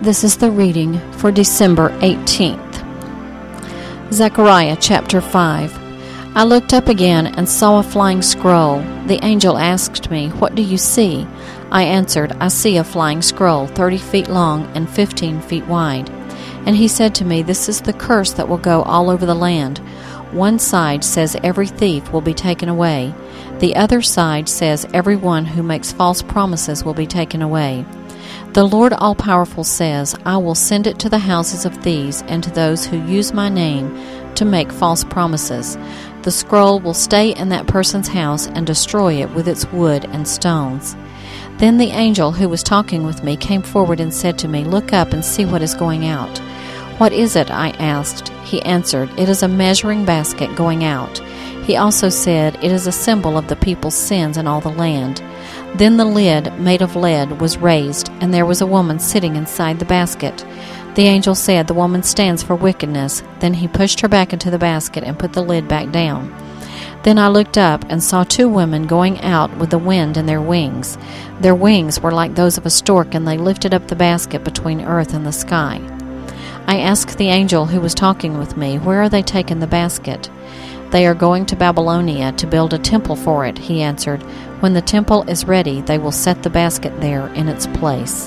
This is the reading for December 18th. Zechariah chapter 5. I looked up again and saw a flying scroll. The angel asked me, "What do you see?" I answered, "I see a flying scroll, 30 feet long and 15 feet wide." And he said to me, "This is the curse that will go all over the land. One side says every thief will be taken away. The other side says everyone who makes false promises will be taken away. The Lord All-Powerful says, I will send it to the houses of thieves and to those who use my name to make false promises. The scroll will stay in that person's house and destroy it with its wood and stones." Then the angel who was talking with me came forward and said to me, "Look up and see what is going out." "What is it?" I asked. He answered, "It is a measuring basket going out." He also said, "It is a symbol of the people's sins in all the land." Then the lid, made of lead, was raised, and there was a woman sitting inside the basket. The angel said, "The woman stands for wickedness." Then he pushed her back into the basket and put the lid back down. Then I looked up and saw two women going out with the wind in their wings. Their wings were like those of a stork, and they lifted up the basket between earth and the sky. I asked the angel who was talking with me, "Where are they taking the basket?" "They are going to Babylonia to build a temple for it," he answered. "When the temple is ready, they will set the basket there in its place."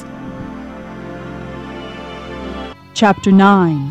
Chapter 9.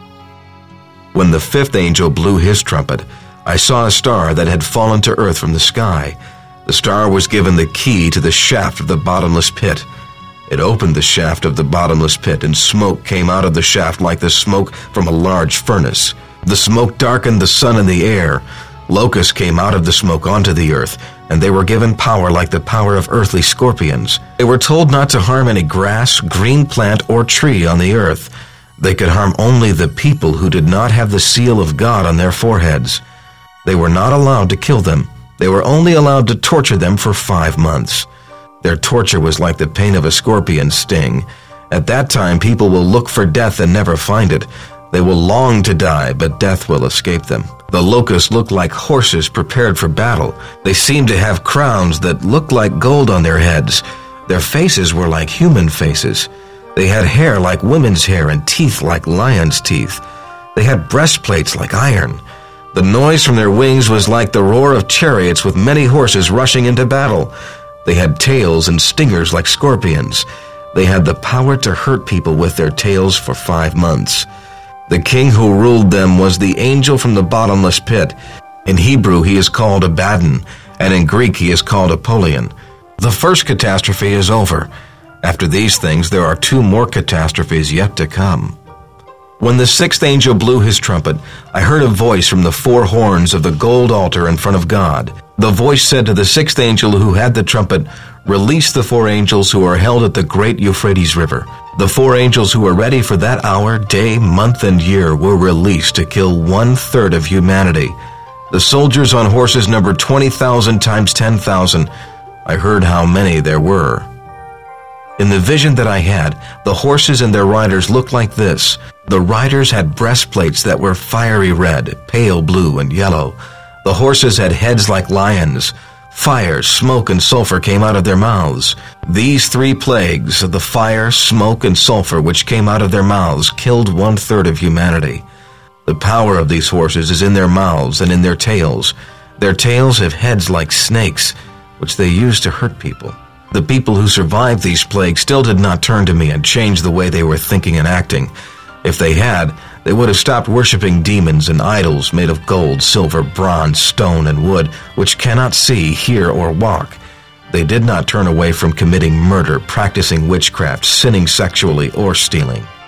When the fifth angel blew his trumpet, I saw a star that had fallen to earth from the sky. The star was given the key to the shaft of the bottomless pit. It opened the shaft of the bottomless pit, and smoke came out of the shaft like the smoke from a large furnace. The smoke darkened the sun and the air. Locusts came out of the smoke onto the earth, and they were given power like the power of earthly scorpions. They were told not to harm any grass, green plant, or tree on the earth. They could harm only the people who did not have the seal of God on their foreheads. They were not allowed to kill them. They were only allowed to torture them for 5 months. Their torture was like the pain of a scorpion's sting. At that time, people will look for death and never find it. They will long to die, but death will escape them. The locusts looked like horses prepared for battle. They seemed to have crowns that looked like gold on their heads. Their faces were like human faces. They had hair like women's hair and teeth like lions' teeth. They had breastplates like iron. The noise from their wings was like the roar of chariots with many horses rushing into battle. They had tails and stingers like scorpions. They had the power to hurt people with their tails for 5 months. The king who ruled them was the angel from the bottomless pit. In Hebrew he is called Abaddon, and in Greek he is called Apollyon. The first catastrophe is over. After these things there are 2 more catastrophes yet to come. When the sixth angel blew his trumpet, I heard a voice from the 4 horns of the gold altar in front of God. The voice said to the sixth angel who had the trumpet, "Release the 4 angels who are held at the great Euphrates River." The 4 angels who were ready for that hour, day, month, and year were released to kill 1/3 of humanity. The soldiers on horses numbered 20,000 times 10,000. I heard how many there were. In the vision that I had, the horses and their riders looked like this. The riders had breastplates that were fiery red, pale blue, and yellow. The horses had heads like lions. Fire, smoke, and sulfur came out of their mouths. These 3 plagues of the fire, smoke, and sulfur which came out of their mouths killed 1/3 of humanity. The power of these horses is in their mouths and in their tails. Their tails have heads like snakes, which they use to hurt people. The people who survived these plagues still did not turn to me and change the way they were thinking and acting. If they had, they would have stopped worshiping demons and idols made of gold, silver, bronze, stone, and wood, which cannot see, hear, or walk. They did not turn away from committing murder, practicing witchcraft, sinning sexually, or stealing.